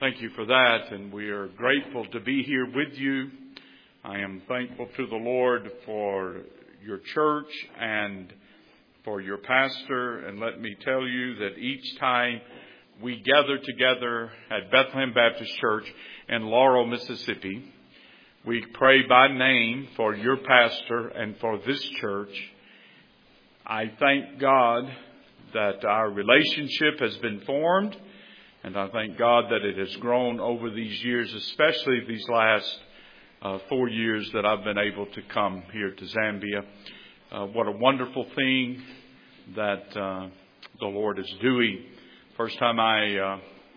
Thank you for that, and we are grateful to be here with you. I am thankful to the Lord for your church and for your pastor, and let me tell you that each time we gather together at Bethlehem Baptist Church in Laurel, Mississippi, we pray by name for your pastor and for this church. I thank God that our relationship has been formed, and I thank God that it has grown over these years, especially these last 4 years that I've been able to come here to Zambia. What a wonderful thing that the Lord is doing. First time I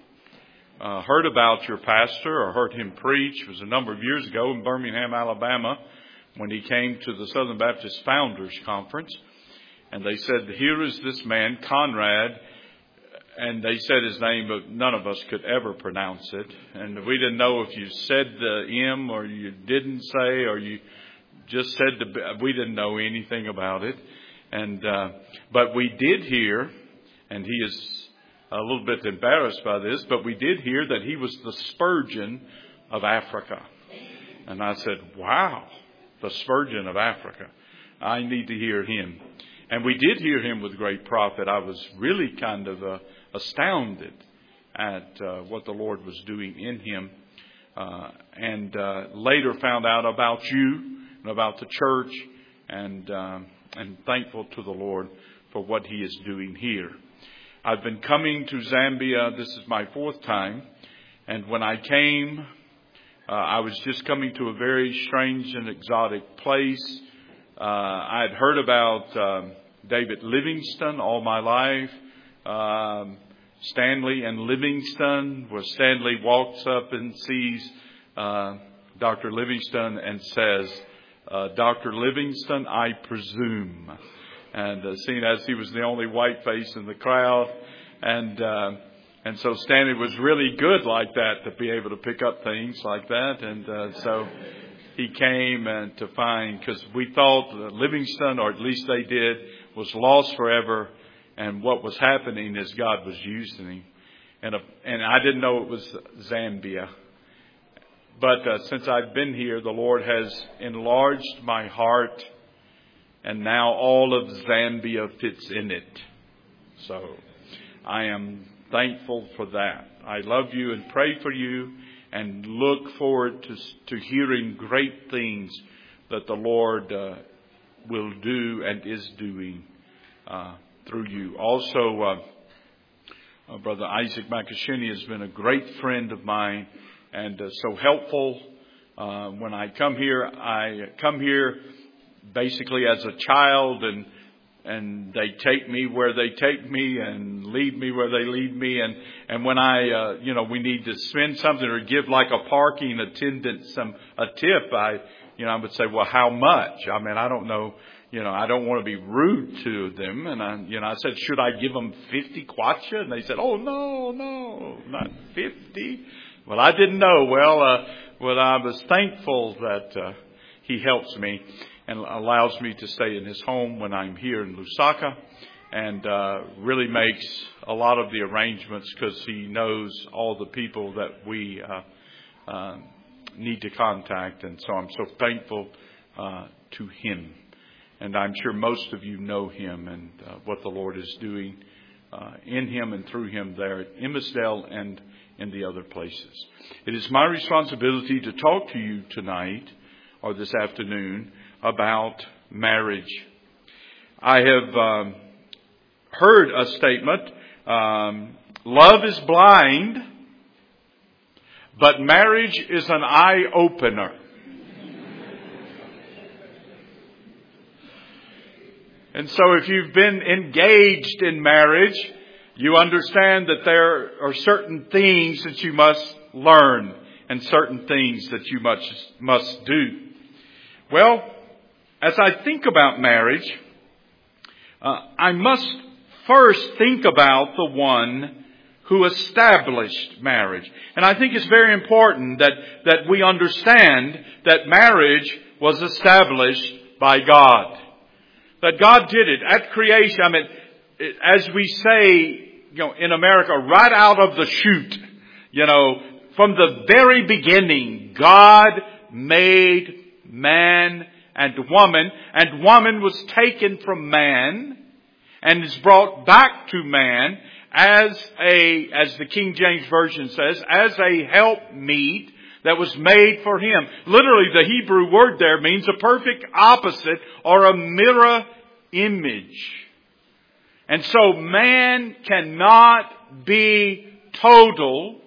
heard about your pastor or heard him preach was a number of years ago in Birmingham, Alabama, when he came to the Southern Baptist Founders Conference. And they said, here is this man, Conrad. And they said his name, but none of us could ever pronounce it. And we didn't know if you said the M or you didn't say, or you just said we didn't know anything about it. And but we did hear, and he is a little bit embarrassed by this, but we did hear that he was the Spurgeon of Africa. And I said, wow, the Spurgeon of Africa. I need to hear him. And we did hear him with great profit. I was really kind of astounded at what the Lord was doing in him. And later found out about you and about the church, and thankful to the Lord for what he is doing here. I've been coming to Zambia. This is my fourth time. And when I came, I was just coming to a very strange and exotic place. I had heard about David Livingstone all my life. Stanley and Livingstone, where Stanley walks up and sees Dr. Livingstone and says, Dr. Livingstone, I presume. And seeing as he was the only white face in the crowd. And so Stanley was really good like that, to be able to pick up things like that. And so he came and to find, because we thought that Livingstone, or at least they did, was lost forever. And what was happening is God was using him. And I didn't know it was Zambia. But since I've been here, the Lord has enlarged my heart. And now all of Zambia fits in it. So I am thankful for that. I love you and pray for you, and look forward to hearing great things that the Lord will do and is doing through you. Also, Brother Isaac Makashini has been a great friend of mine, and so helpful. When I come here basically as a child, and they take me where they take me and lead me where they lead me. And when we need to spend something or give like a parking attendant a tip, I would say, well, how much? I mean, I don't know, I don't want to be rude to them. And I said, should I give them 50 kwacha? And they said, oh, no, not 50. Well, I didn't know. Well, I was thankful that he helps me and allows me to stay in his home when I'm here in Lusaka, and really makes a lot of the arrangements, because he knows all the people that we need to contact. And so I'm so thankful to him. And I'm sure most of you know him and what the Lord is doing in him and through him there at Immisdale and in the other places. It is my responsibility to talk to you tonight or this afternoon about marriage. I have heard a statement, love is blind, but marriage is an eye-opener. And so if you've been engaged in marriage, you understand that there are certain things that you must learn and certain things that you must do. Well, as I think about marriage, I must first think about the one who established marriage. And I think it's very important that we understand that marriage was established by God. That God did it at creation. I mean, as we say, in America, right out of the chute. From the very beginning, God made man and woman, and woman was taken from man and is brought back to man as the King James Version says, as a helpmeet that was made for him. Literally, the Hebrew word there means a perfect opposite or a mirror image. And so man cannot be total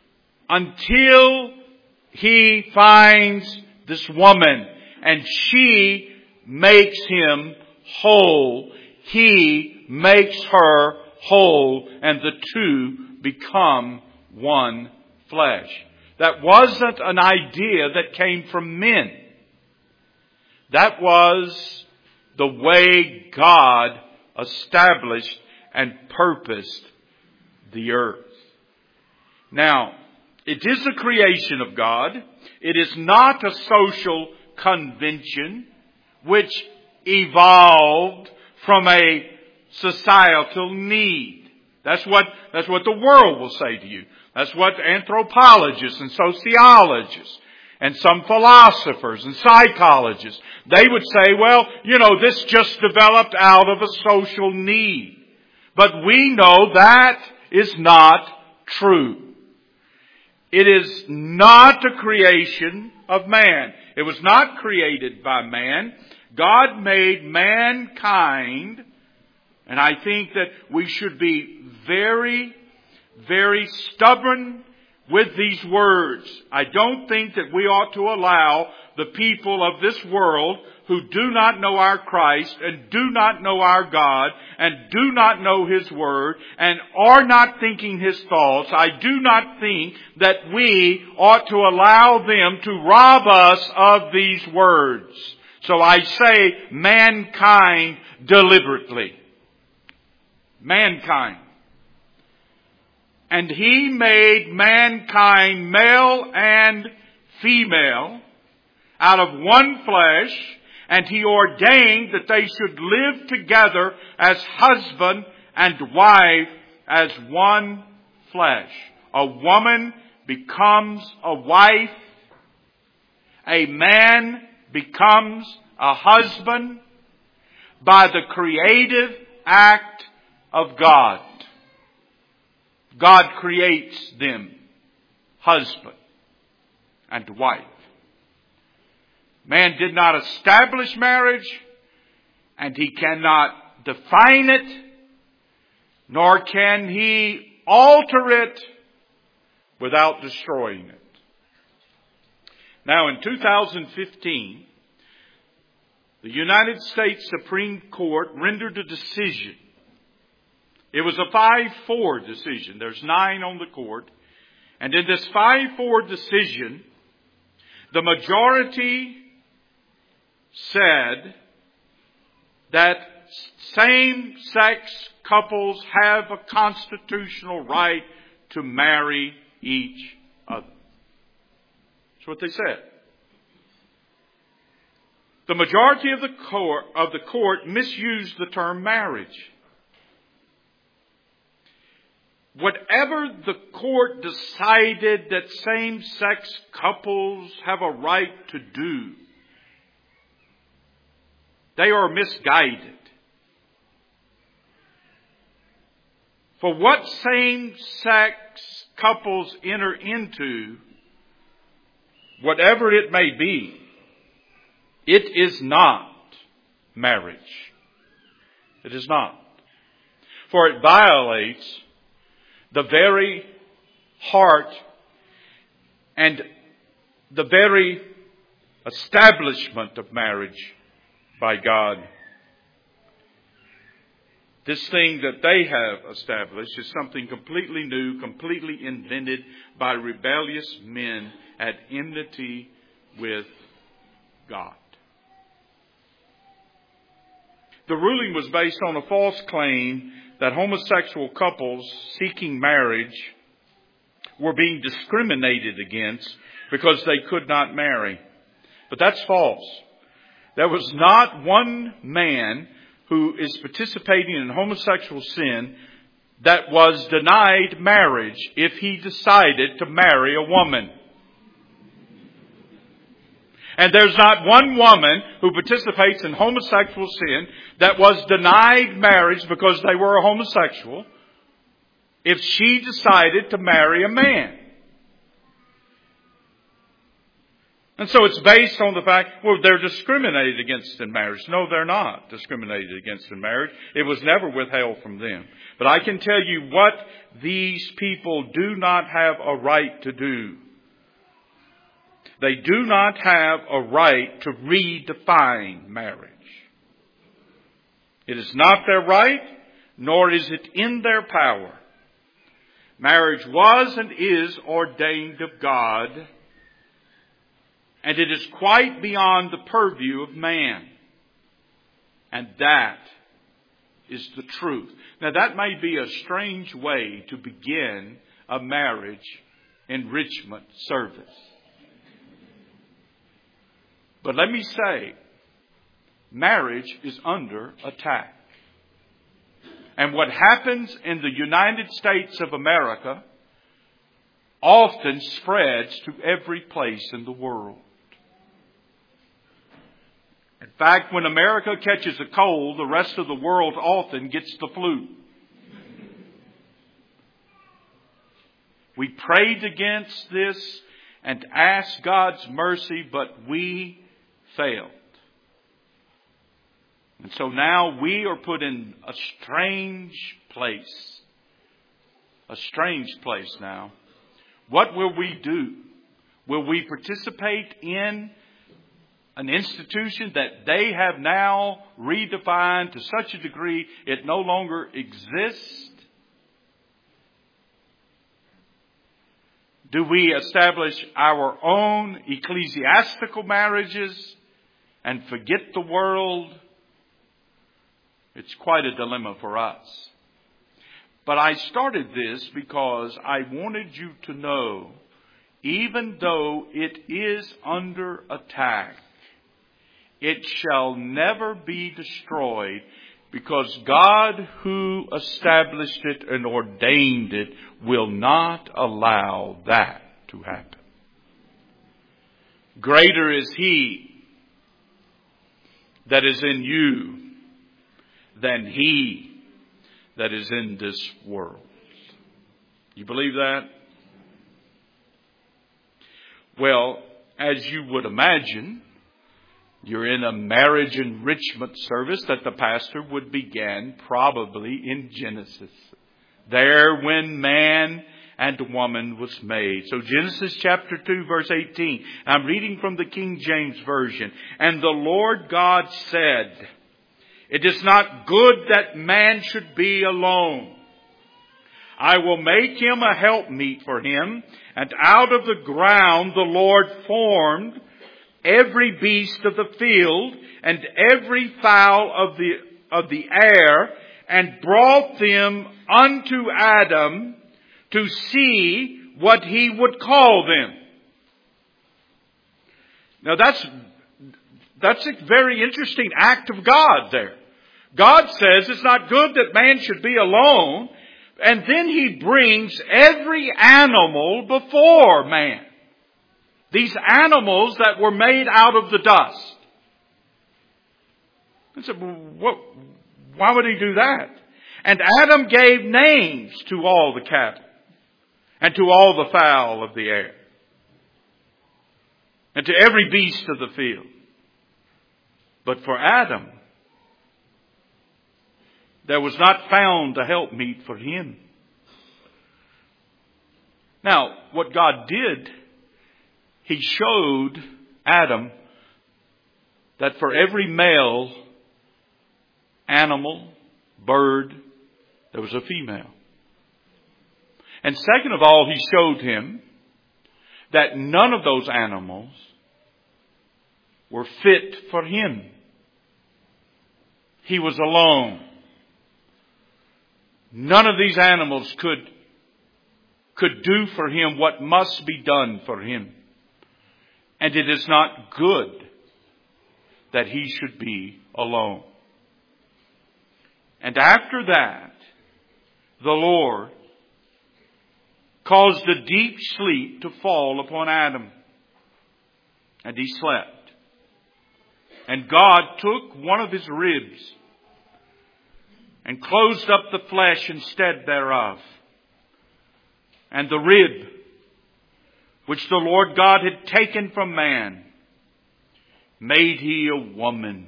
until he finds this woman and she makes him whole. He makes her whole, and the two become one flesh. That wasn't an idea that came from men. That was the way God established and purposed the earth. Now, it is a creation of God. It is not a social convention which evolved from a societal need. That's what the world will say to you. That's what anthropologists and sociologists and some philosophers and psychologists, they would say, well, this just developed out of a social need. But we know that is not true. It is not a creation of man. It was not created by man. God made mankind, and I think that we should be very, very stubborn with these words. I don't think that we ought to allow the people of this world who do not know our Christ and do not know our God and do not know His Word and are not thinking His thoughts, I do not think that we ought to allow them to rob us of these words. So I say mankind deliberately. Mankind. And He made mankind male and female out of one flesh, and He ordained that they should live together as husband and wife as one flesh. A woman becomes a wife. A man becomes a husband by the creative act of God. God creates them husband and wife. Man did not establish marriage, and he cannot define it, nor can he alter it without destroying it. Now in 2015, the United States Supreme Court rendered a decision. It was a 5-4 decision. There's 9 on the court. And in this 5-4 decision, the majority said that same-sex couples have a constitutional right to marry each other. That's what they said. The majority of the court misused the term marriage. Whatever the court decided that same-sex couples have a right to do, they are misguided. For what same-sex couples enter into, whatever it may be, it is not marriage. It is not. For it violates the very heart and the very establishment of marriage by God. This thing that they have established is something completely new, completely invented by rebellious men at enmity with God. The ruling was based on a false claim that homosexual couples seeking marriage were being discriminated against because they could not marry. But that's false. There was not one man who is participating in homosexual sin that was denied marriage if he decided to marry a woman. And there's not one woman who participates in homosexual sin that was denied marriage because they were a homosexual if she decided to marry a man. And so it's based on the fact, well, they're discriminated against in marriage. No, they're not discriminated against in marriage. It was never withheld from them. But I can tell you what these people do not have a right to do. They do not have a right to redefine marriage. It is not their right, nor is it in their power. Marriage was and is ordained of God, and it is quite beyond the purview of man. And that is the truth. Now that may be a strange way to begin a marriage enrichment service. But let me say, marriage is under attack. And what happens in the United States of America often spreads to every place in the world. In fact, when America catches a cold, the rest of the world often gets the flu. We prayed against this and asked God's mercy, but we failed. And so now we are put in a strange place. A strange place now. What will we do? Will we participate in an institution that they have now redefined to such a degree it no longer exists? Do we establish our own ecclesiastical marriages and forget the world? It's quite a dilemma for us. But I started this because I wanted you to know, even though it is under attack, it shall never be destroyed, because God who established it and ordained it will not allow that to happen. Greater is He that is in you than he that is in this world. You believe that? Well, as you would imagine, you're in a marriage enrichment service that the pastor would begin probably in Genesis. There when man and woman was made. So Genesis chapter 2 verse 18. I'm reading from the King James Version. And the Lord God said, "It is not good that man should be alone. I will make him a helpmeet for him. And out of the ground the Lord formed every beast of the field and every fowl of the air, and brought them unto Adam to see what he would call them." Now that's a very interesting act of God there. God says it's not good that man should be alone, and then he brings every animal before man. These animals that were made out of the dust. I said, why would he do that? And Adam gave names to all the cattle and to all the fowl of the air and to every beast of the field. But for Adam, there was not found a helpmeet for him. Now, what God did, He showed Adam that for every male animal, bird, there was a female. And second of all, He showed him that none of those animals were fit for him. He was alone. None of these animals could do for him what must be done for him. And it is not good that he should be alone. And after that, the Lord caused a deep sleep to fall upon Adam. And he slept. And God took one of his ribs and closed up the flesh instead thereof. And the rib which the Lord God had taken from man made he a woman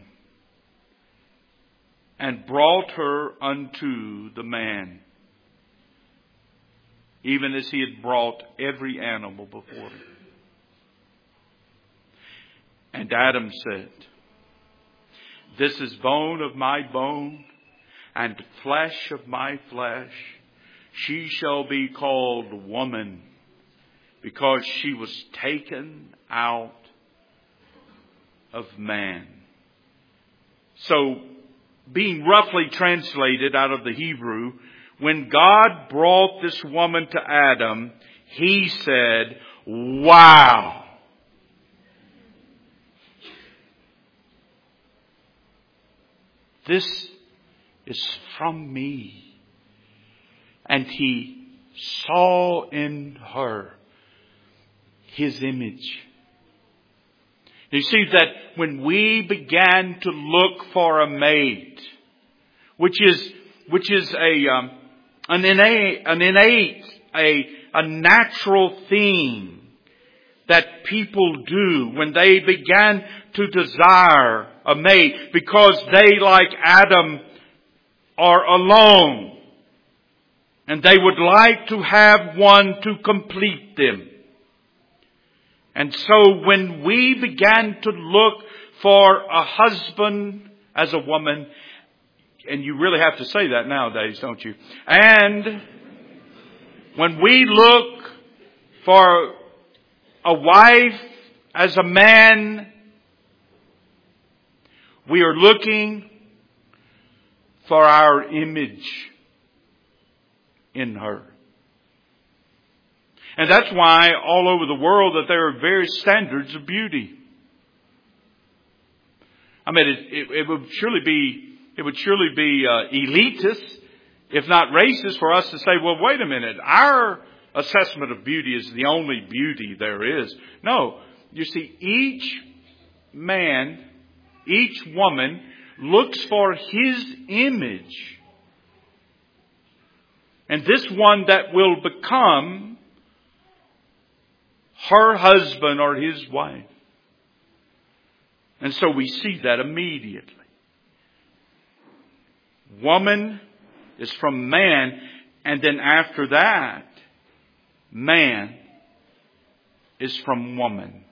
and brought her unto the man, even as he had brought every animal before him. And Adam said, This is bone of my bone and flesh of my flesh. She shall be called woman, because she was taken out of man. So, being roughly translated out of the Hebrew, when God brought this woman to Adam, he said, wow. This is from me. And he saw in her his image. You see that when we began to look for a mate, which is an innate, a natural thing that people do when they began to desire a mate, because they, like Adam, are alone. And they would like to have one to complete them. And so when we began to look for a husband as a woman, and you really have to say that nowadays, don't you? And when we look for a wife as a man, we are looking for our image in her. And that's why all over the world that there are various standards of beauty. I mean, it would surely be elitist, if not racist, for us to say, well, wait a minute, our assessment of beauty is the only beauty there is. No, you see, each man, each woman looks for his image. And this one that will become her husband or his wife. And so we see that immediately. Woman is from man, and then after that, man is from woman.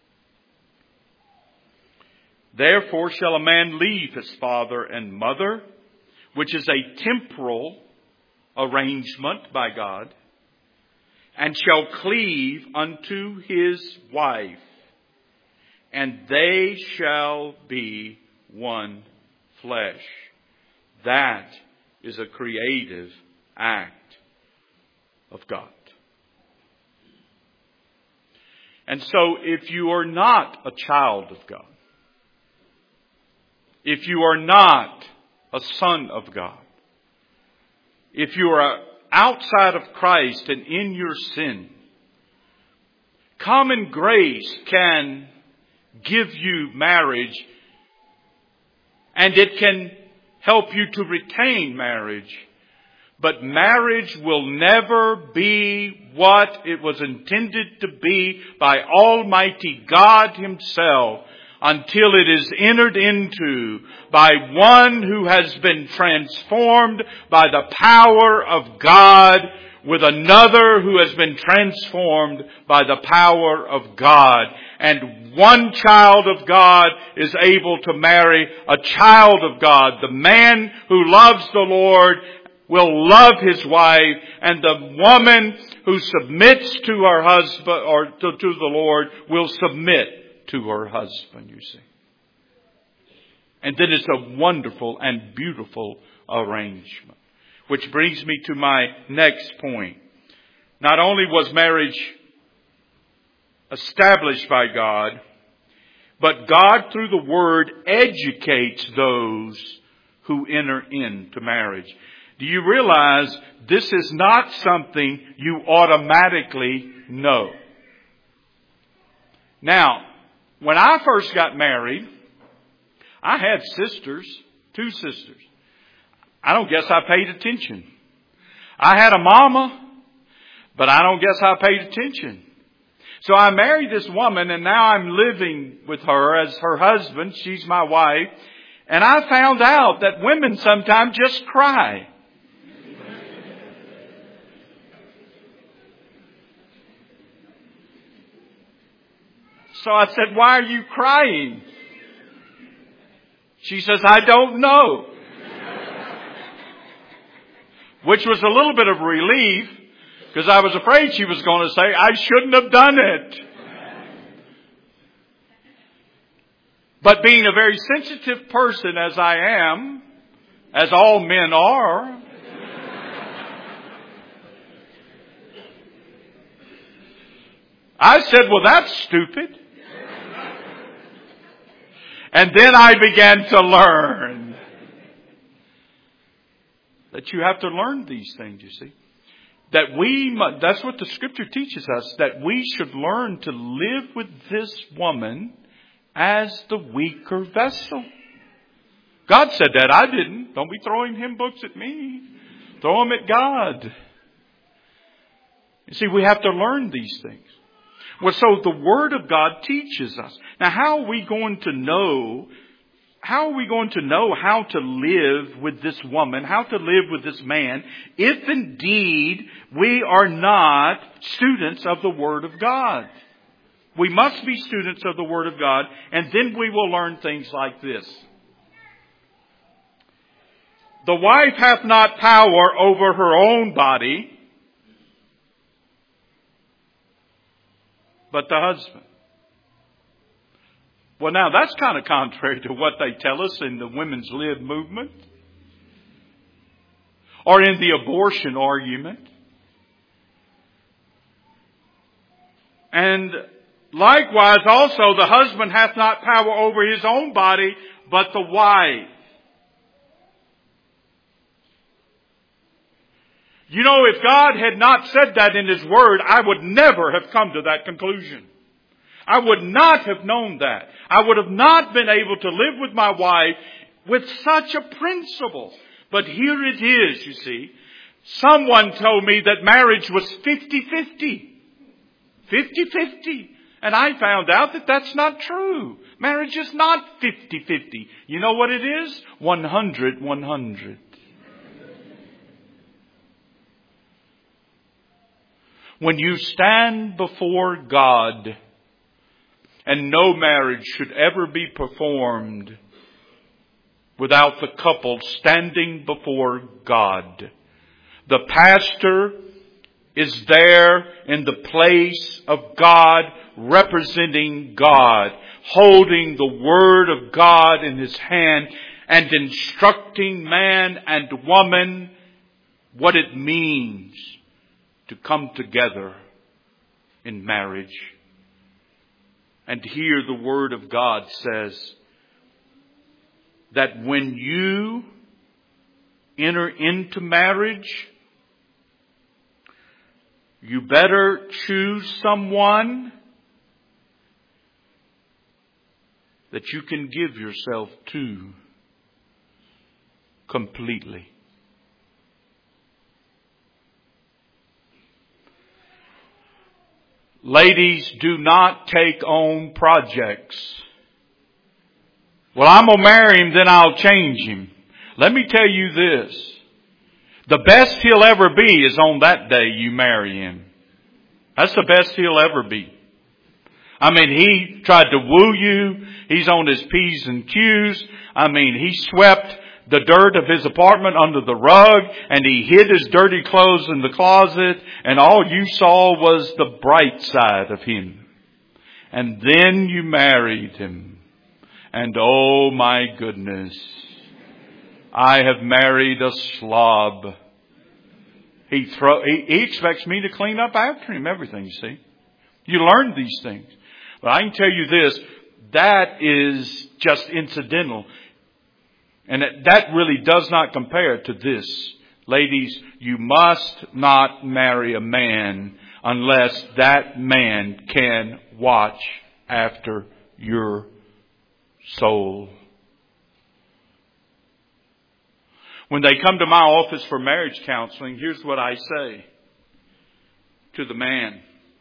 Therefore shall a man leave his father and mother, which is a temporal arrangement by God, and shall cleave unto his wife, and they shall be one flesh. That is a creative act of God. And so if you are not a child of God, if you are not a son of God, if you are outside of Christ and in your sin, common grace can give you marriage, and it can help you to retain marriage. But marriage will never be what it was intended to be by Almighty God Himself until it is entered into by one who has been transformed by the power of God with another who has been transformed by the power of God. And one child of God is able to marry a child of God. The man who loves the Lord will love his wife, and the woman who submits to her husband or to the Lord will submit to her husband, you see. And then it's a wonderful and beautiful arrangement. Which brings me to my next point. Not only was marriage established by God, but God through the Word educates those who enter into marriage. Do you realize this is not something you automatically know? Now, when I first got married, I had sisters, 2 sisters. I don't guess I paid attention. I had a mama, but I don't guess I paid attention. So I married this woman, and now I'm living with her as her husband. She's my wife. And I found out that women sometimes just cry. So I said, "Why are you crying?" She says, "I don't know." Which was a little bit of relief, because I was afraid she was going to say, "I shouldn't have done it." But being a very sensitive person as I am, as all men are, I said, "Well, that's stupid." And then I began to learn that you have to learn these things, you see. That's what the Scripture teaches us, that we should learn to live with this woman as the weaker vessel. God said that. I didn't. Don't be throwing hymn books at me. Throw them at God. You see, we have to learn these things. Well, so the Word of God teaches us. Now, how are we going to know how to live with this woman, how to live with this man, if indeed we are not students of the Word of God? We must be students of the Word of God, and then we will learn things like this. The wife hath not power over her own body, but the husband. Well, now that's kind of contrary to what they tell us in the Women's Lib movement or in the abortion argument. And likewise also the husband hath not power over his own body, but the wife. You know, if God had not said that in His Word, I would never have come to that conclusion. I would not have known that. I would have not been able to live with my wife with such a principle. But here it is, you see. Someone told me that marriage was 50-50. 50-50. And I found out that that's not true. Marriage is not 50-50. You know what it is? 100-100. When you stand before God, and no marriage should ever be performed without the couple standing before God. The pastor is there in the place of God, representing God, holding the Word of God in his hand and instructing man and woman what it means to come together in marriage. And here the Word of God says that when you enter into marriage, you better choose someone that you can give yourself to completely. Ladies, do not take on projects. Well, I'm going to marry him, then I'll change him. Let me tell you this. The best he'll ever be is on that day you marry him. That's the best he'll ever be. I mean, he tried to woo you. He's on his P's and Q's. I mean, he swept the dirt of his apartment under the rug, and he hid his dirty clothes in the closet, and all you saw was the bright side of him. And then you married him. And oh my goodness, I have married a slob. He expects me to clean up after him, everything, you see. You learn these things. But I can tell you this, that is just incidental. And that really does not compare to this Ladies, you must not marry a man unless that man can watch after your soul. When they come to my office for marriage counseling, here's what I say to the man.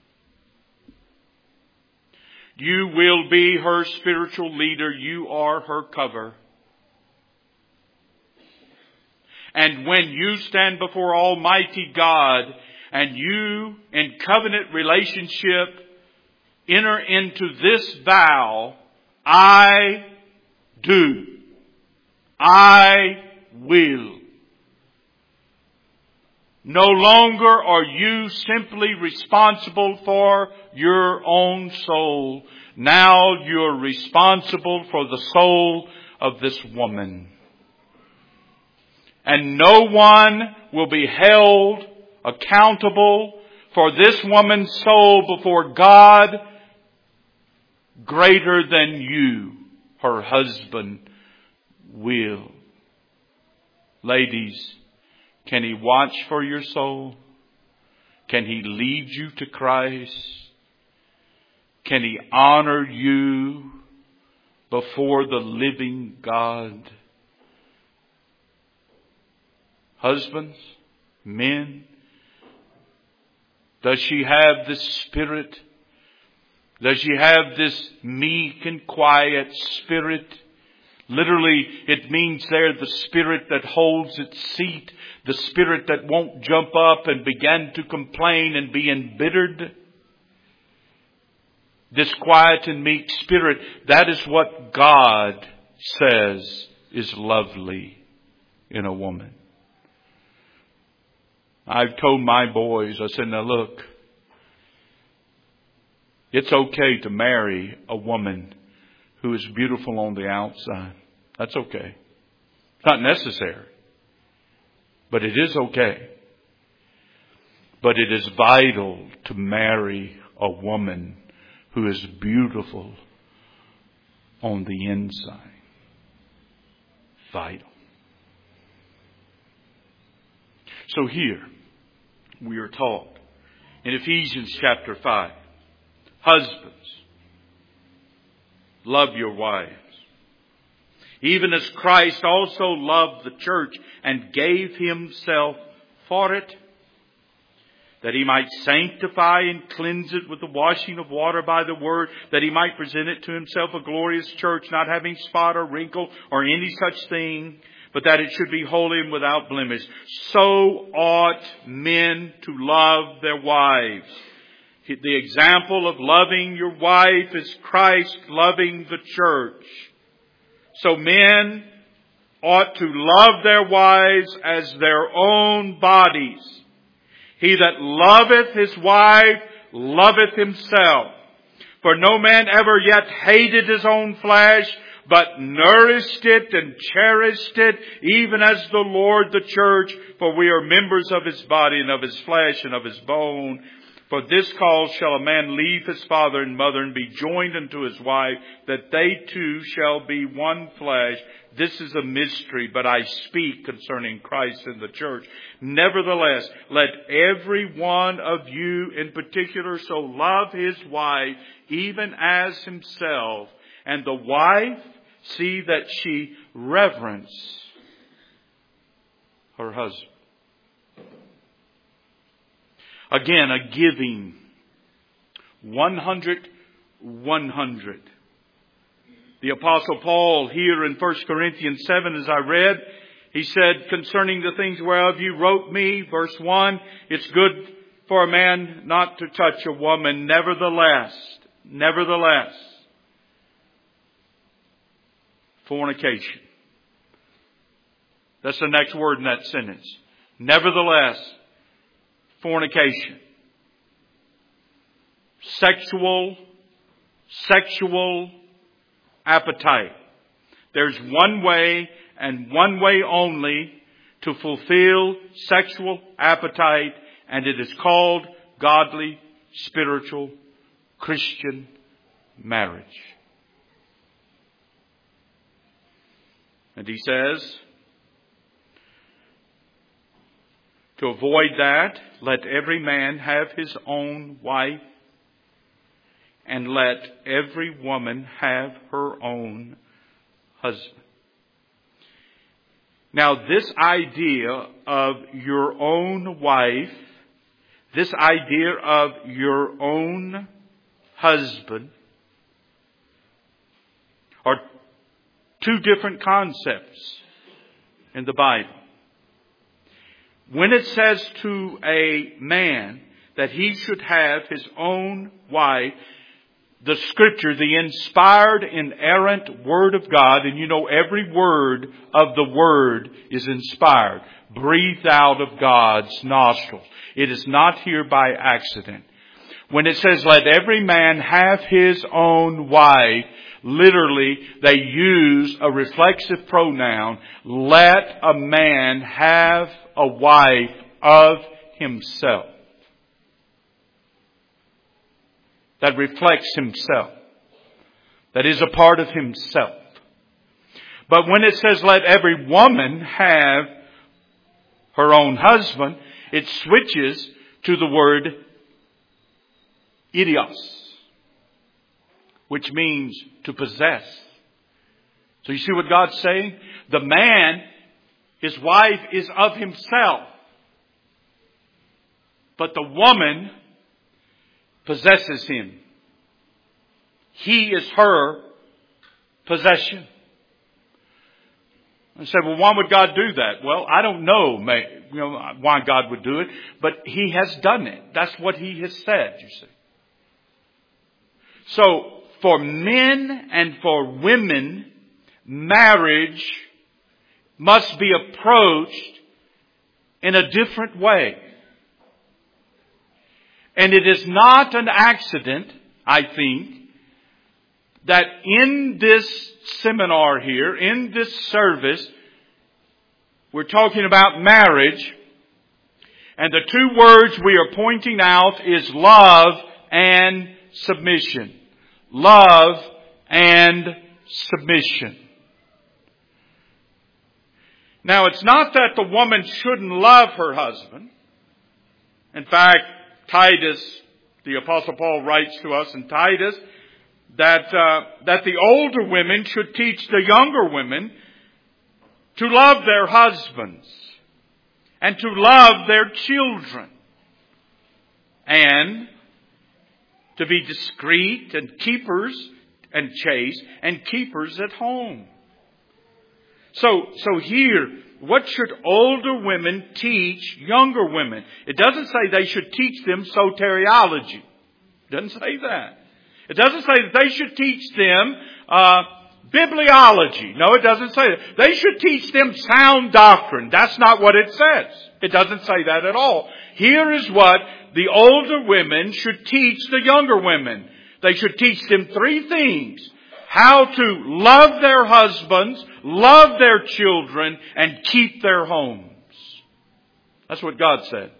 You will be her spiritual leader. You are her cover. And when you stand before Almighty God and you, in covenant relationship, enter into this vow, I do. I will. No longer are you simply responsible for your own soul. Now you're responsible for the soul of this woman. And no one will be held accountable for this woman's soul before God greater than you, her husband, will. Ladies, can He watch for your soul? Can He lead you to Christ? Can He honor you before the living God? Husbands, men, does she have this spirit? Does she have this meek and quiet spirit? Literally, it means there the spirit that holds its seat, the spirit that won't jump up and begin to complain and be embittered. This quiet and meek spirit, that is what God says is lovely in a woman. I've told my boys, I said, now look, it's okay to marry a woman who is beautiful on the outside. That's okay. It's not necessary. But it is okay. But it is vital to marry a woman who is beautiful on the inside. Vital. So here we are taught in Ephesians chapter 5, husbands, love your wives, even as Christ also loved the church and gave Himself for it, that He might sanctify and cleanse it with the washing of water by the word, that He might present it to Himself a glorious church, not having spot or wrinkle or any such thing, but that it should be holy and without blemish. So ought men to love their wives. The example of loving your wife is Christ loving the church. So men ought to love their wives as their own bodies. He that loveth his wife loveth himself. For no man ever yet hated his own flesh, but nourished it and cherished it, even as the Lord the church. For we are members of His body and of His flesh and of His bone. For this cause shall a man leave his father and mother and be joined unto his wife, that they two shall be one flesh. This is a mystery, but I speak concerning Christ and the church. Nevertheless, let every one of you in particular so love his wife, even as himself, and the wife see that she reverence her husband. Again, a giving 100. The Apostle Paul here in 1 Corinthians 7, as I read, he said, concerning the things whereof you wrote me, verse 1, it's good for a man not to touch a woman. Nevertheless, fornication. That's the next word in that sentence. Nevertheless, fornication. Sexual appetite. There's one way and one way only to fulfill sexual appetite, and it is called godly, spiritual, Christian marriage. And he says, To avoid that, let every man have his own wife, and let every woman have her own husband. Now, this idea of your own wife, this idea of your own husband, are two different concepts in the Bible. When it says to a man that he should have his own wife, the Scripture, the inspired, inerrant Word of God, and you know every word of the Word is inspired, breathed out of God's nostrils. It is not here by accident. When it says, let every man have his own wife, literally they use a reflexive pronoun. Let a man have a wife of himself. That reflects himself. That is a part of himself. But when it says let every woman have her own husband, it switches to the word idios, which means to possess. So you see what God's saying? The man, his wife is of himself. But the woman possesses him. He is her possession. I said, well, why would God do that? Well, I don't know, why God would do it, but He has done it. That's what He has said, you see. So, for men and for women, marriage must be approached in a different way. And it is not an accident, I think, that in this seminar here, in this service, we're talking about marriage. And the two words we are pointing out is love and submission. Love and submission. Now, it's not that the woman shouldn't love her husband. In fact, Titus, the Apostle Paul writes to us in Titus that the older women should teach the younger women to love their husbands and to love their children and to be discreet and keepers and chaste and keepers at home. So here, what should older women teach younger women? It doesn't say they should teach them soteriology. It doesn't say that. It doesn't say that they should teach them bibliology. No, it doesn't say that. They should teach them sound doctrine. That's not what it says. It doesn't say that at all. Here is what the older women should teach the younger women. They should teach them three things. How to love their husbands, love their children, and keep their homes. That's what God said.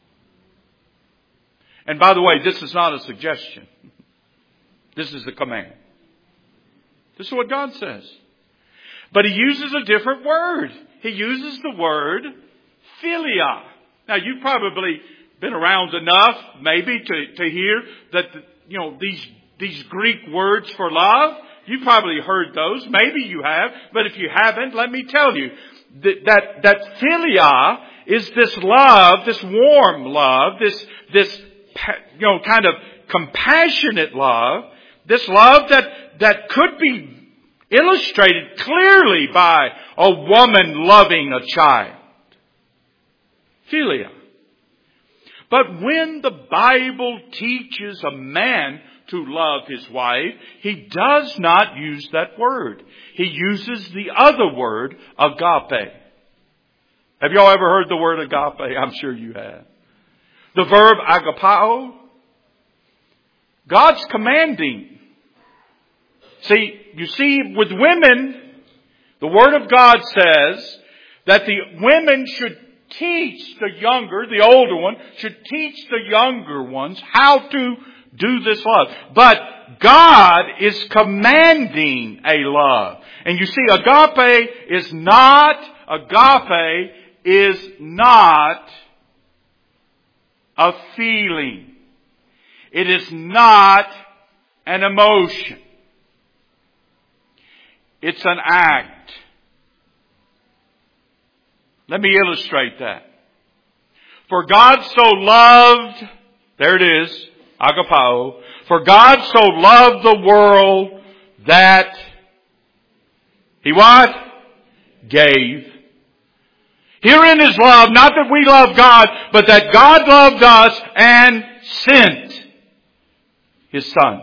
And by the way, this is not a suggestion. This is the command. This is what God says. But He uses a different word. He uses the word philia. Now, you've probably been around enough, maybe, to hear that, these Greek words for love. You've probably heard those. Maybe you have. But if you haven't, let me tell you that philia is this love, this warm love, this kind of compassionate love, this love that could be illustrated clearly by a woman loving a child. Philia. But when the Bible teaches a man to love his wife, he does not use that word. He uses the other word, agape. Have y'all ever heard the word agape? I'm sure you have. The verb agapao. God's commanding. You see, with women, the Word of God says that the women should teach the older one, should teach the younger ones how to do this love. But God is commanding a love. And you see, agape is not a feeling. It is not an emotion. It's an act. Let me illustrate that. For God so loved, there it is, agapao. For God so loved the world that He what? Gave. Herein is love, not that we love God, but that God loved us and sent His Son.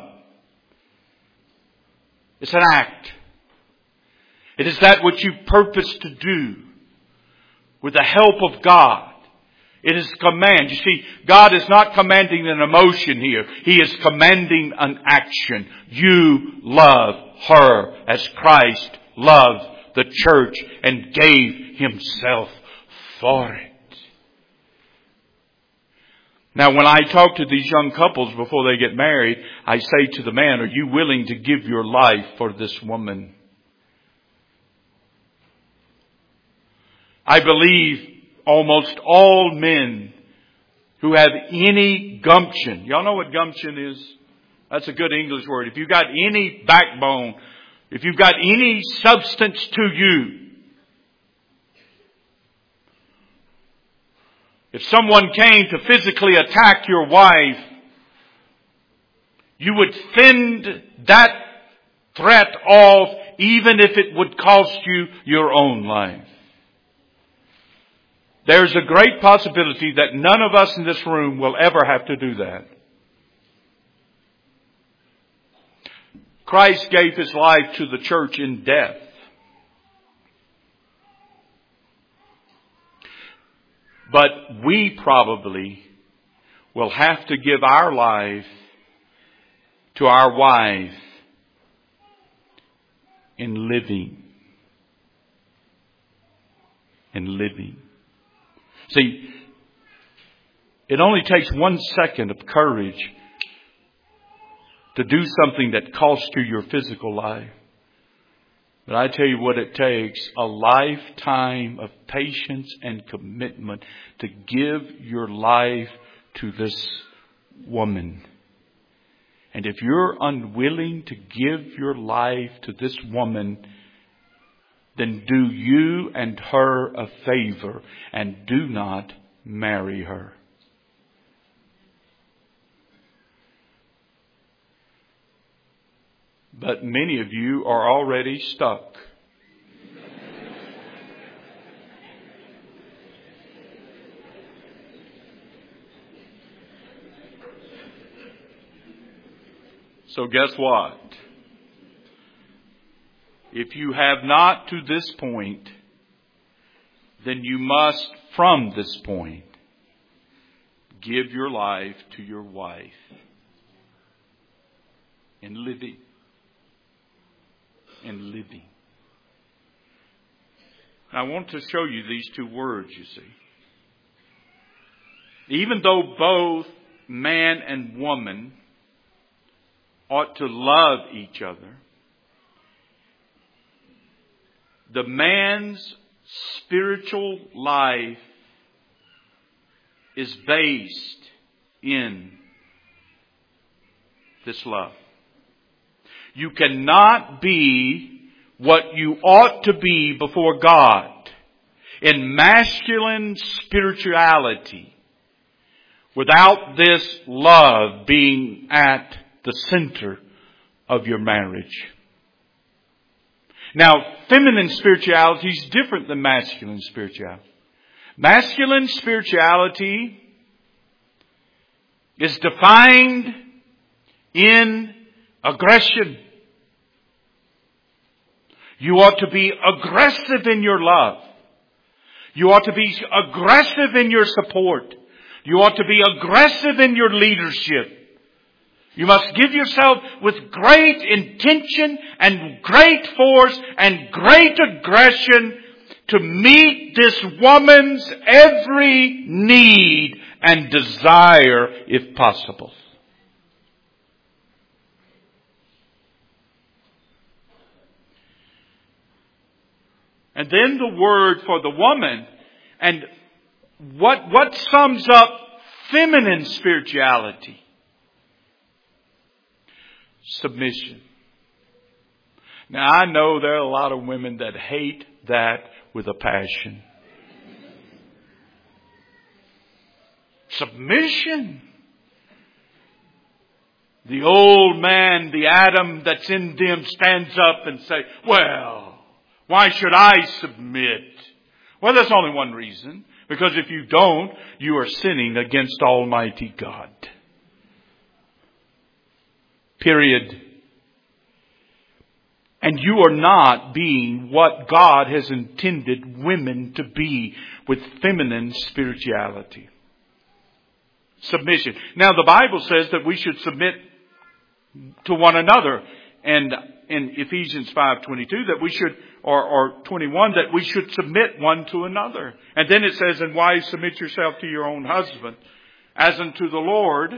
It's an act. It is that which you purpose to do with the help of God. It is a command. You see, God is not commanding an emotion here. He is commanding an action. You love her as Christ loved the church and gave Himself for it. Now, when I talk to these young couples before they get married, I say to the man, are you willing to give your life for this woman? I believe almost all men who have any gumption. Y'all know what gumption is? That's a good English word. If you've got any backbone, if you've got any substance to you, if someone came to physically attack your wife, you would fend that threat off even if it would cost you your own life. There's a great possibility that none of us in this room will ever have to do that. Christ gave His life to the church in death. But we probably will have to give our life to our wife in living. In living. See, it only takes 1 second of courage to do something that costs you your physical life. But I tell you what it takes, a lifetime of patience and commitment to give your life to this woman. And if you're unwilling to give your life to this woman, then do you and her a favor and do not marry her. But many of you are already stuck. So guess what? If you have not to this point, then you must, from this point, give your life to your wife in living. In living. I want to show you these two words, you see. Even though both man and woman ought to love each other, the man's spiritual life is based in this love. You cannot be what you ought to be before God in masculine spirituality without this love being at the center of your marriage. Now, feminine spirituality is different than masculine spirituality. Masculine spirituality is defined in aggression. You ought to be aggressive in your love. You ought to be aggressive in your support. You ought to be aggressive in your leadership. You must give yourself with great intention and great force and great aggression to meet this woman's every need and desire if possible. And then the word for the woman, and what sums up feminine spirituality. Submission. Now, I know there are a lot of women that hate that with a passion. Submission. The old man, the Adam that's in them, stands up and say, well, why should I submit? Well, there's only one reason. Because if you don't, you are sinning against Almighty God. Period. And you are not being what God has intended women to be with feminine spirituality. Submission. Now the Bible says that we should submit to one another. And in Ephesians 5:22 that we should, or 21, that we should submit one to another. And then it says, and wives, submit yourself to your own husband as unto the Lord.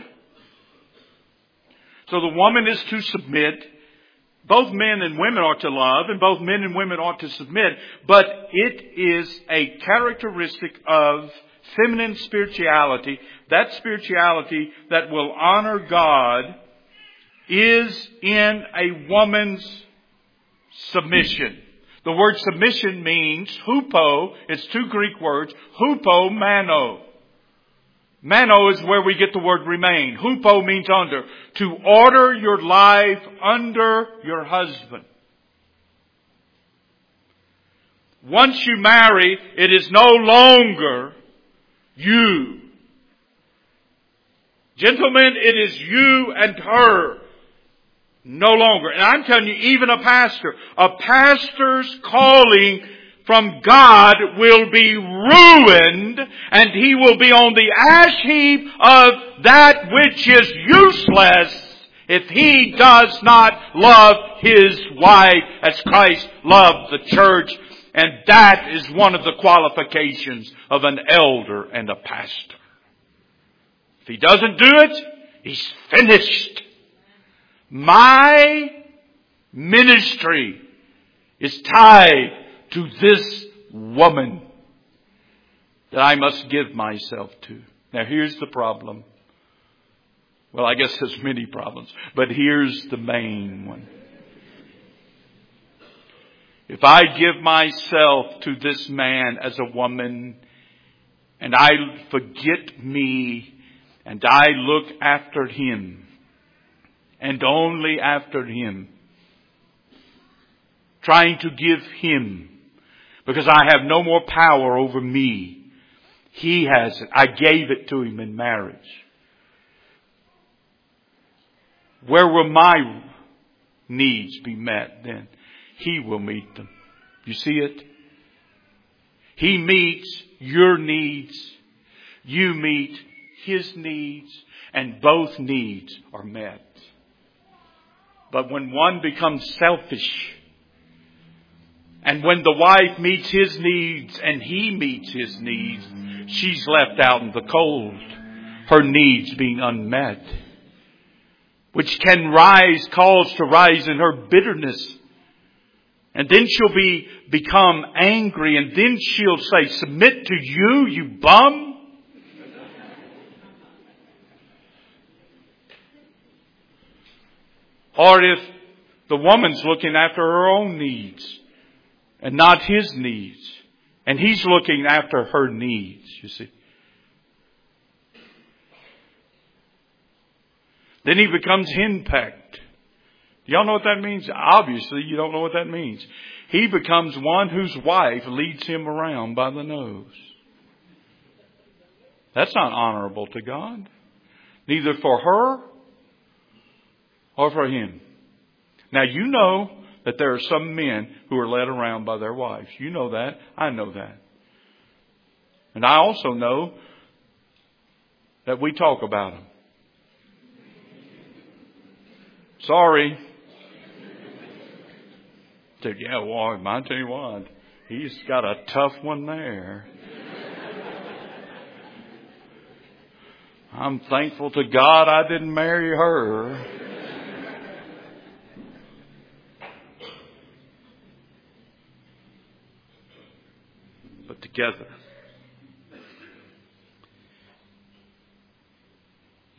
So the woman is to submit. Both men and women are to love, and both men and women ought to submit. But it is a characteristic of feminine spirituality, that spirituality that will honor God, is in a woman's submission. The word submission means hupo. It's two Greek words. Hupo, mano. Mano is where we get the word remain. Hupo means under. To order your life under your husband. Once you marry, it is no longer you. Gentlemen, it is you and her. No longer. And I'm telling you, even a pastor's calling from God will be ruined, and he will be on the ash heap of that which is useless if he does not love his wife as Christ loved the church. And that is one of the qualifications of an elder and a pastor. If he doesn't do it, he's finished. My ministry is tied to this woman that I must give myself to. Now here's the problem. Well, I guess there's many problems, but here's the main one. If I give myself to this man as a woman, and I forget me, and I look after him, and only after him, trying to give him, because I have no more power over me. He has it. I gave it to him in marriage. Where will my needs be met then? He will meet them. You see it? He meets your needs. You meet his needs. And both needs are met. But when one becomes selfish, and when the wife meets his needs and he meets his needs, she's left out in the cold. Her needs being unmet. Which can cause to rise in her bitterness. And then she'll become angry, and then she'll say, submit to you, you bum. Or if the woman's looking after her own needs and not his needs, and he's looking after her needs, you see. Then he becomes henpecked. Y'all know what that means? Obviously, you don't know what that means. He becomes one whose wife leads him around by the nose. That's not honorable to God. Neither for her or for him. Now, you know that there are some men who are led around by their wives. You know that. I know that. And I also know that we talk about them. Sorry. Said, yeah, well, I tell you what, he's got a tough one there. I'm thankful to God I didn't marry her. But together,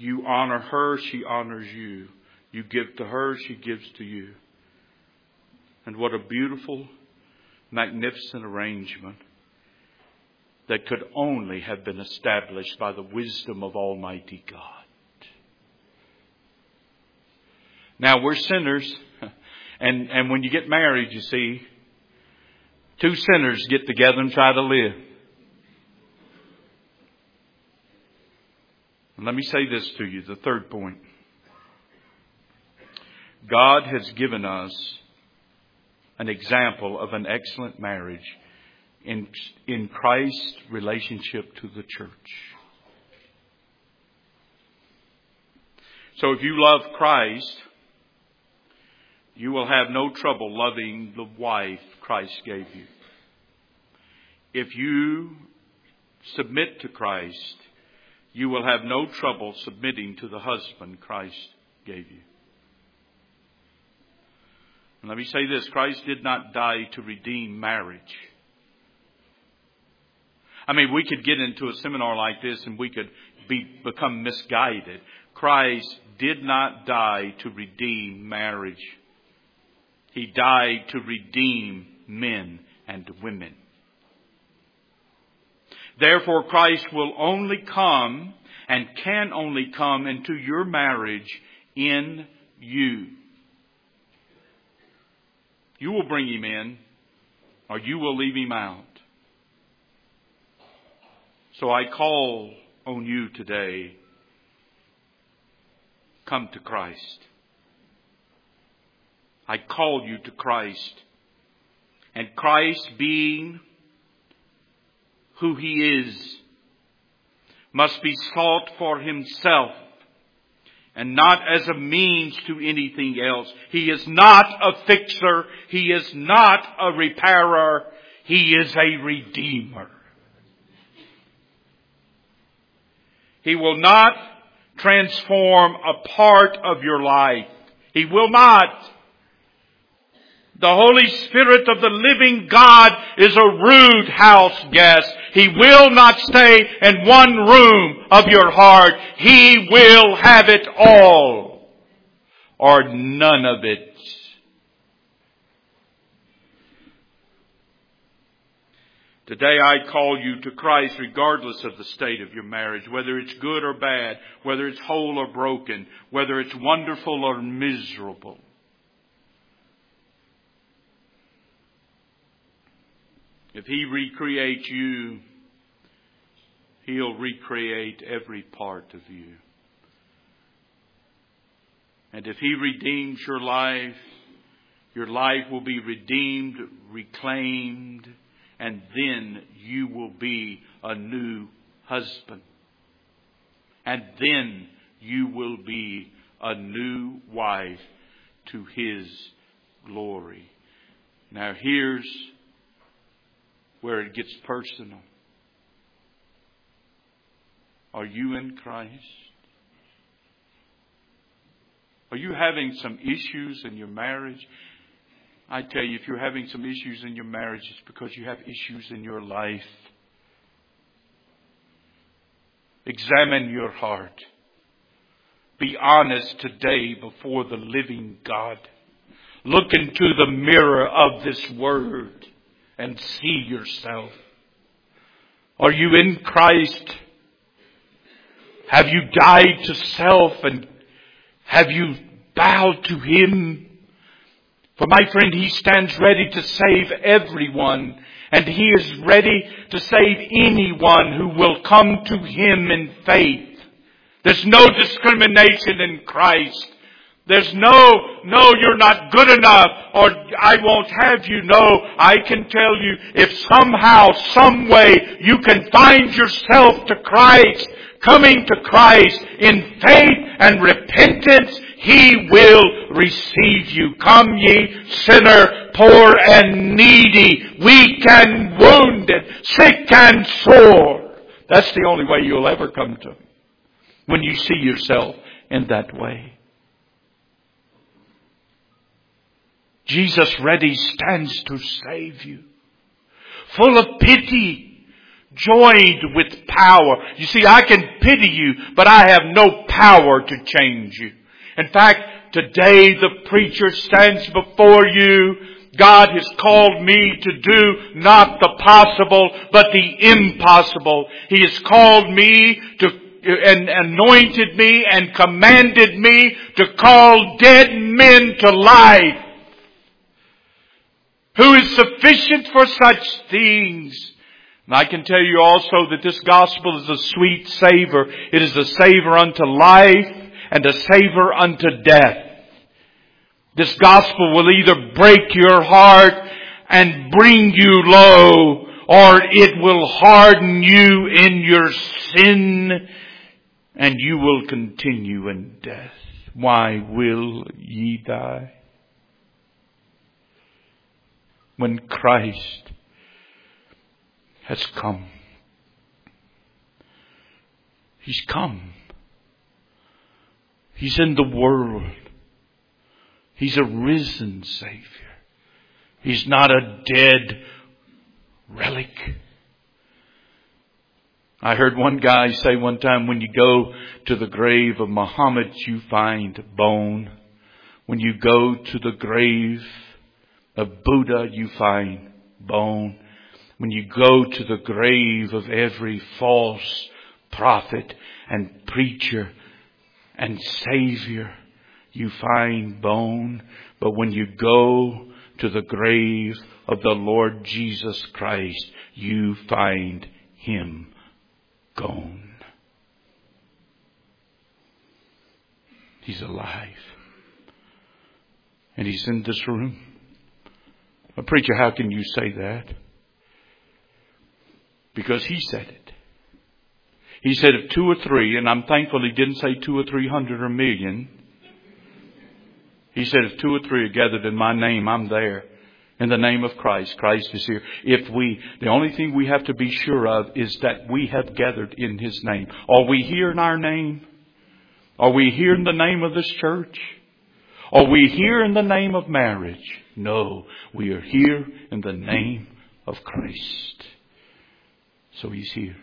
You honor her, she honors you. You give to her, she gives to you. And what a beautiful, magnificent arrangement that could only have been established by the wisdom of Almighty God. Now, we're sinners, and when you get married, you see, two sinners get together and try to live. And let me say this to you, the third point. God has given us an example of an excellent marriage in Christ's relationship to the church. So if you love Christ, you will have no trouble loving the wife Christ gave you. If you submit to Christ, you will have no trouble submitting to the husband Christ gave you. And let me say this, Christ did not die to redeem marriage. I mean, we could get into a seminar like this and we could become misguided. Christ did not die to redeem marriage. He died to redeem men and women. Therefore, Christ will only come and can only come into your marriage in you. You will bring him in or you will leave him out. So I call on you today, come to Christ. I call you to Christ. And Christ, being who he is, must be sought for himself and not as a means to anything else. He is not a fixer. He is not a repairer. He is a redeemer. He will not transform a part of your life. He will not. The Holy Spirit of the living God is a rude house guest. He will not stay in one room of your heart. He will have it all or none of it. Today I call you to Christ regardless of the state of your marriage, whether it's good or bad, whether it's whole or broken, whether it's wonderful or miserable. If he recreates you, he'll recreate every part of you. And if he redeems your life will be redeemed, reclaimed, and then you will be a new husband. And then you will be a new wife to his glory. Now here's where it gets personal. Are you in Christ? Are you having some issues in your marriage? I tell you, if you're having some issues in your marriage, it's because you have issues in your life. Examine your heart. Be honest today before the living God. Look into the mirror of this word and see yourself. Are you in Christ? Have you died to self and have you bowed to him? For my friend, he stands ready to save everyone. And he is ready to save anyone who will come to him in faith. There's no discrimination in Christ. There's no, you're not good enough, or I won't have you. No, I can tell you, if somehow, some way, you can find yourself to Christ, coming to Christ in faith and repentance, he will receive you. Come ye sinner, poor and needy, weak and wounded, sick and sore. That's the only way you'll ever come to him. When you see yourself in that way. Jesus ready stands to save you. Full of pity, joined with power. You see, I can pity you, but I have no power to change you. In fact, today the preacher stands before you. God has called me to do not the possible, but the impossible. He has called me to and anointed me and commanded me to call dead men to life. Who is sufficient for such things? And I can tell you also that this gospel is a sweet savor. It is a savor unto life and a savor unto death. This gospel will either break your heart and bring you low, or it will harden you in your sin, and you will continue in death. Why will ye die? When Christ has come. He's come. He's in the world. He's a risen Savior. He's not a dead relic. I heard one guy say one time, when you go to the grave of Muhammad, you find bone. When you go to the grave of Buddha, you find bone. When you go to the grave of every false prophet and preacher and Savior, you find bone. But when you go to the grave of the Lord Jesus Christ, you find Him gone. He's alive. And He's in this room. But preacher, how can you say that? Because He said it. He said, if 2 or 3, and I'm thankful He didn't say 200 or 300 or 1,000,000. He said, if 2 or 3 are gathered in my name, I'm there. In the name of Christ. Christ is here. The only thing we have to be sure of is that we have gathered in His name. Are we here in our name? Are we here in the name of this church? Are we here in the name of marriage? No, we are here in the name of Christ. So He's here.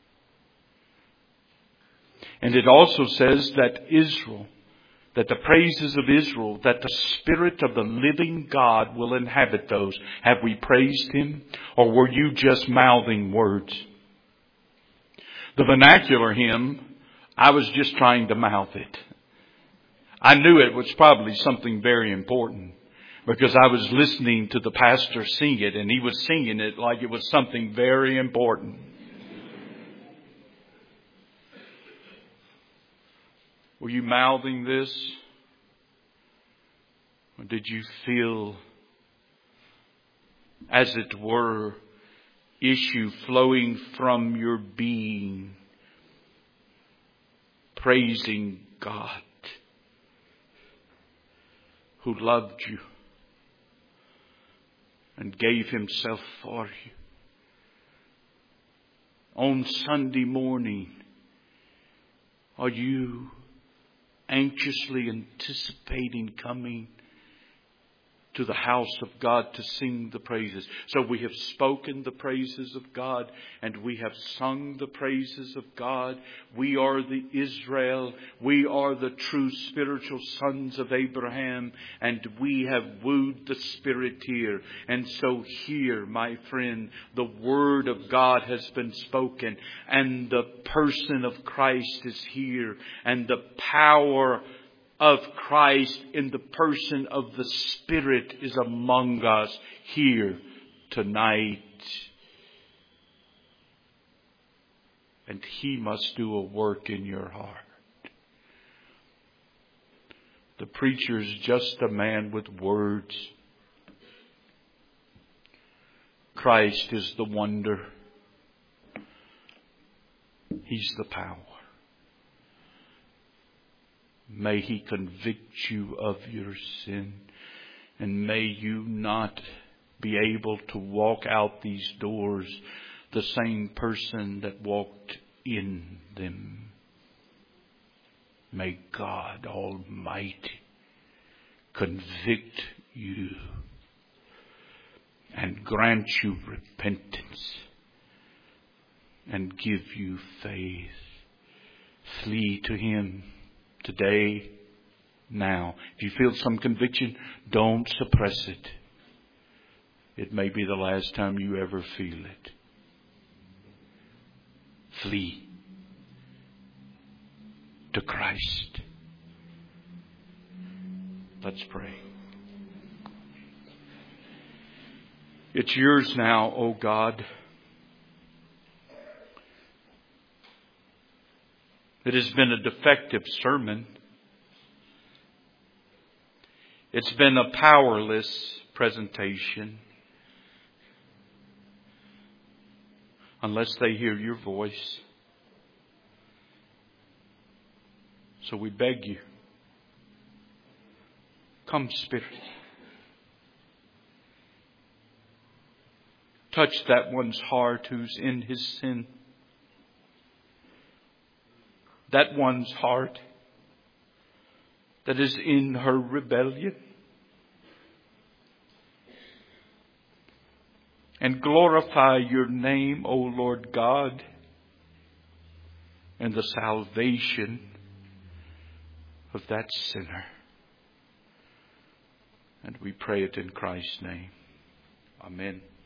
And it also says that that the praises of Israel, that the Spirit of the living God will inhabit those. Have we praised Him? Or were you just mouthing words? The vernacular hymn, I was just trying to mouth it. I knew it was probably something very important, because I was listening to the pastor sing it, and he was singing it like it was something very important. Were you mouthing this? Or did you feel, as it were, issue flowing from your being, praising God who loved you and gave Himself for you? On Sunday morning, are you anxiously anticipating coming to the house of God to sing the praises? So we have spoken the praises of God, and we have sung the praises of God. We are the Israel. We are the true spiritual sons of Abraham, and we have wooed the Spirit here. And so here, my friend, the Word of God has been spoken, and the person of Christ is here, and the power of Christ in the person of the Spirit is among us here tonight. And He must do a work in your heart. The preacher is just a man with words. Christ is the wonder. He's the power. May He convict you of your sin. And may you not be able to walk out these doors the same person that walked in them. May God Almighty convict you and grant you repentance and give you faith. Flee to Him today, now. If you feel some conviction, don't suppress it. It may be the last time you ever feel it. Flee to Christ. Let's pray. It's yours now, O God. It has been a defective sermon. It's been a powerless presentation. Unless they hear your voice. So we beg you, come, Spirit. Touch that one's heart who's in his sin. That one's heart that is in her rebellion. And glorify your name, O Lord God, and the salvation of that sinner. And we pray it in Christ's name. Amen.